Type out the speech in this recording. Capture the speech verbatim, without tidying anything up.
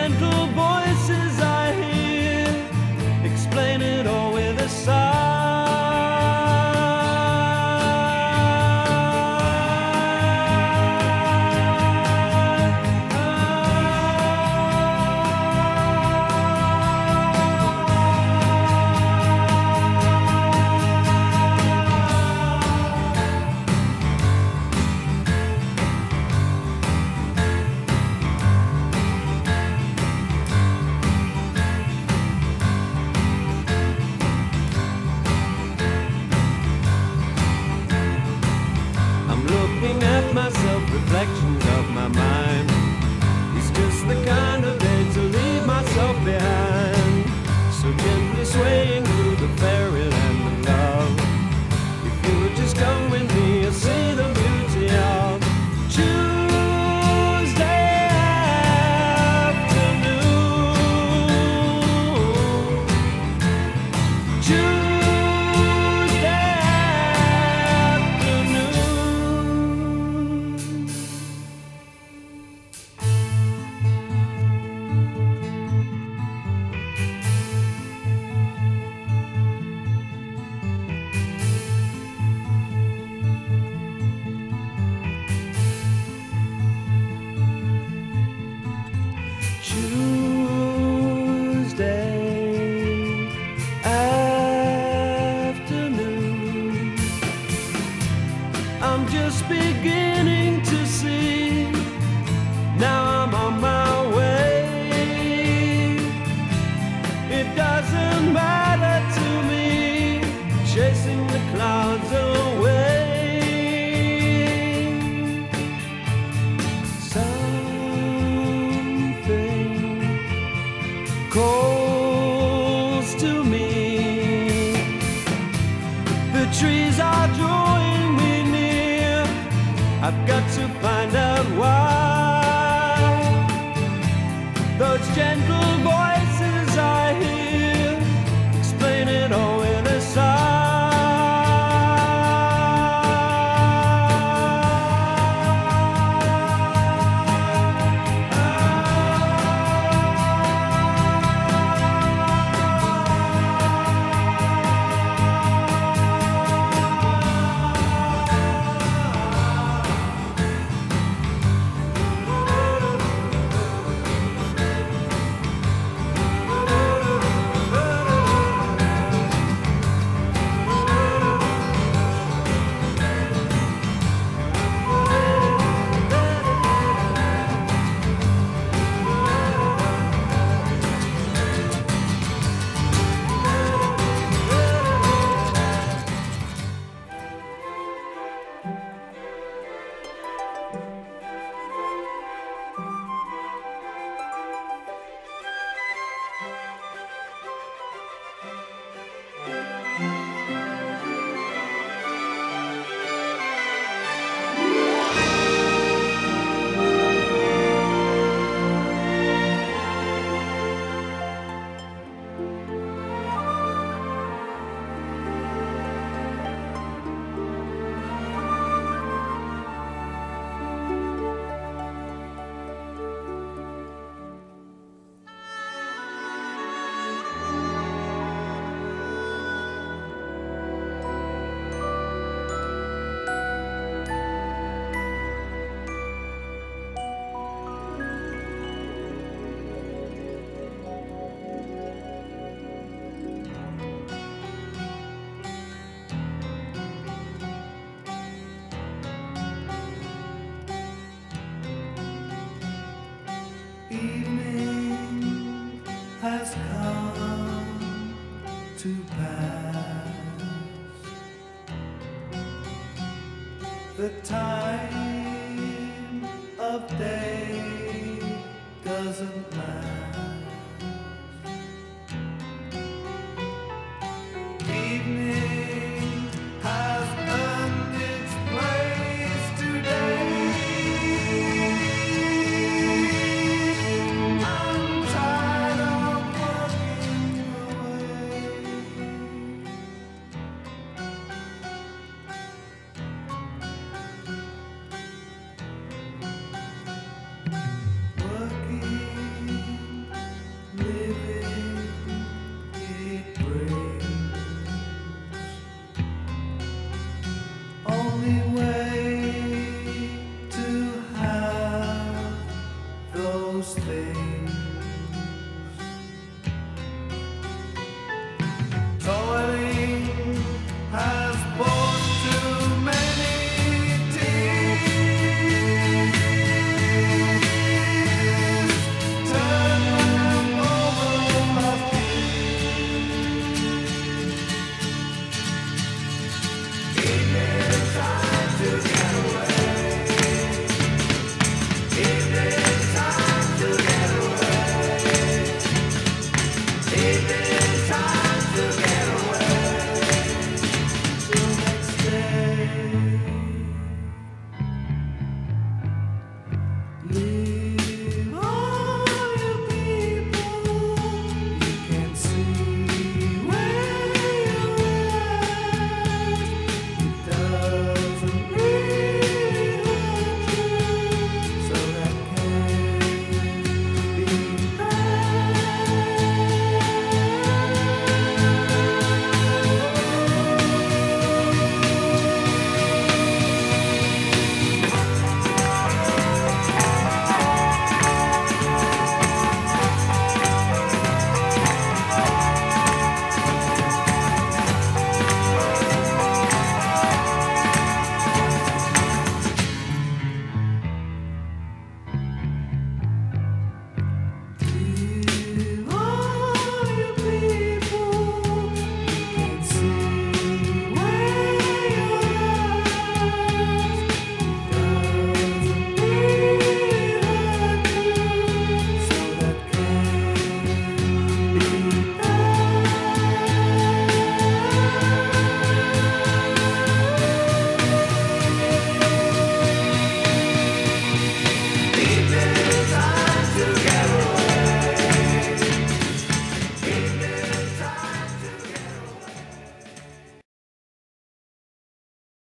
gentle voices I hear explain it all with a sigh. Looking at myself, reflections of my mind. It's just the kind of day to leave myself behind. So gently swaying through the fairyland of love. If you would just come with me, you'll see the beauty of Tuesday afternoon. Tuesday Tuesday afternoon. I'm just beginning to see. Now I'm on my way. It doesn't matter to me, chasing the clouds away. Calls to me. The trees are drawing me near. I've got to find out why. Those gentle voices I hear explain it all in a sigh. Evening has come to pass. The time of day